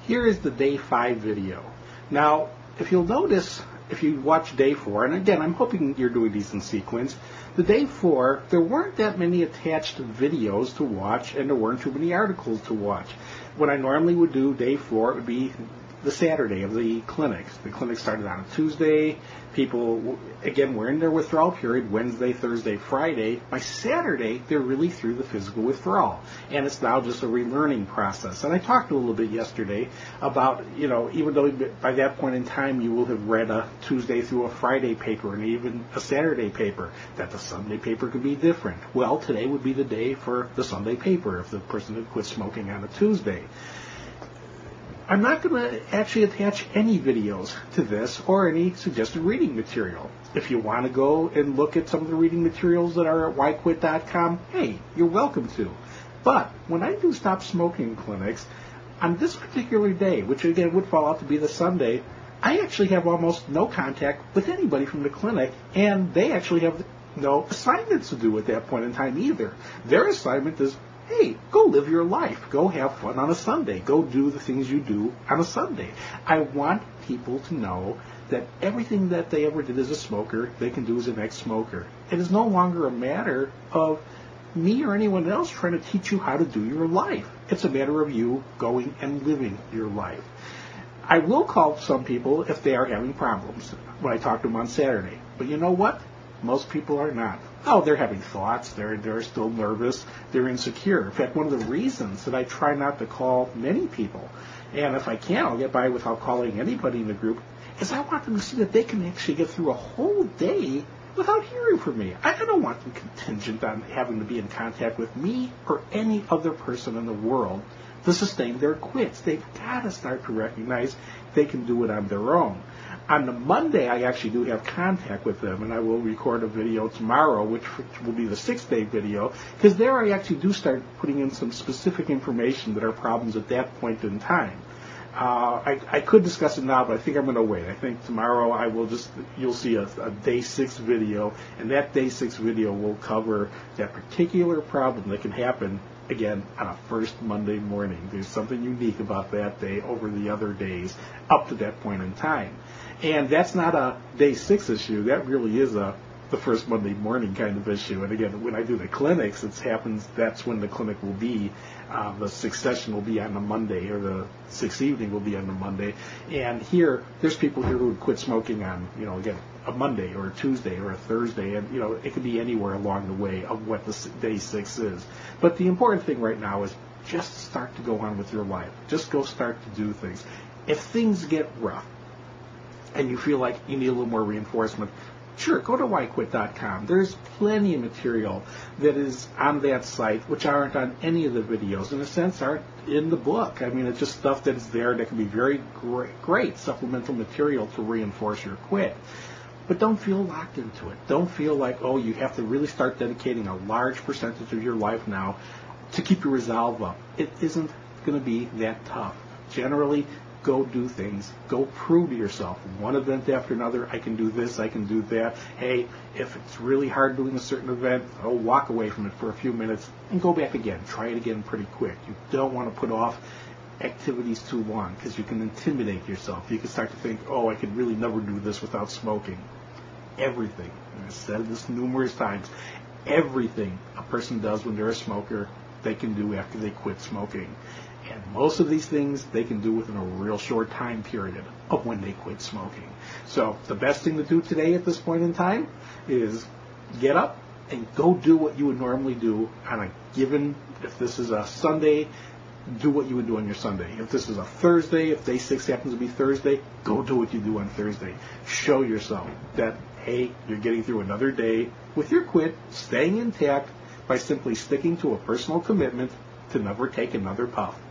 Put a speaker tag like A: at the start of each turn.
A: Here is the day 5 video. Now, if you'll notice, if you watch day 4, and again, I'm hoping you're doing these in sequence, the day 4, there weren't that many attached videos to watch, and there weren't too many articles to watch. What I normally would do day 4, it would be the Saturday of the clinics. The clinic started on a Tuesday. People, again, were in their withdrawal period Wednesday, Thursday, Friday. By Saturday, they're really through the physical withdrawal. And it's now just a relearning process. And I talked a little bit yesterday about, even though by that point in time you will have read a Tuesday through a Friday paper and even a Saturday paper, that the Sunday paper could be different. Well, today would be the day for the Sunday paper if the person had quit smoking on a Tuesday. I'm not going to actually attach any videos to this or any suggested reading material. If you want to go and look at some of the reading materials that are at whyquit.com, hey, you're welcome to. But when I do stop smoking clinics, on this particular day, which again would fall out to be the Sunday, I actually have almost no contact with anybody from the clinic, and they actually have no assignments to do at that point in time either. Their assignment is, hey, go live your life. Go have fun on a Sunday. Go do the things you do on a Sunday. I want people to know that everything that they ever did as a smoker, they can do as an ex-smoker. It is no longer a matter of me or anyone else trying to teach you how to do your life. It's a matter of you going and living your life. I will call some people if they are having problems when I talk to them on Saturday. But you know what? Most people are not. Oh, they're having thoughts. They're still nervous. They're insecure. In fact, one of the reasons that I try not to call many people, and if I can, I'll get by without calling anybody in the group, is I want them to see that they can actually get through a whole day without hearing from me. I don't want them contingent on having to be in contact with me or any other person in the world to sustain their quits. They've got to start to recognize they can do it on their own. On the Monday, I actually do have contact with them, and I will record a video tomorrow, which will be the 6-day video, because there I actually do start putting in some specific information that are problems at that point in time. I could discuss it now, but I think I'm going to wait. I think tomorrow you'll see a day 6 video, and that day 6 video will cover that particular problem that can happen, again, on a first Monday morning. There's something unique about that day over the other days up to that point in time. And that's not a day 6 issue. That really is the first Monday morning kind of issue. And again, when I do the clinics, that's when the clinic will be. The 6th session will be on the Monday, or the 6th evening will be on the Monday. And here, there's people here who would quit smoking on, again, a Monday or a Tuesday or a Thursday. And, it could be anywhere along the way of what the day 6 is. But the important thing right now is just start to go on with your life. Just go start to do things. If things get rough, and you feel like you need a little more reinforcement, sure, go to whyquit.com. There's plenty of material that is on that site, which aren't on any of the videos. In a sense, aren't in the book. I mean, it's just stuff that's there that can be very great supplemental material to reinforce your quit. But don't feel locked into it. Don't feel like, you have to really start dedicating a large percentage of your life now to keep your resolve up. It isn't going to be that tough. Generally, go do things. Go prove to yourself, one event after another, I can do this, I can do that. Hey, if it's really hard doing a certain event, walk away from it for a few minutes and go back again. Try it again pretty quick. You don't want to put off activities too long because you can intimidate yourself. You can start to think, I could really never do this without smoking. Everything, and I've said this numerous times, everything a person does when they're a smoker, they can do after they quit smoking. And most of these things they can do within a real short time period of when they quit smoking. So the best thing to do today at this point in time is get up and go do what you would normally do on a given, if this is a Sunday, do what you would do on your Sunday. If this is a Thursday, if day 6 happens to be Thursday, go do what you do on Thursday. Show yourself that, hey, you're getting through another day with your quit, staying intact by simply sticking to a personal commitment to never take another puff.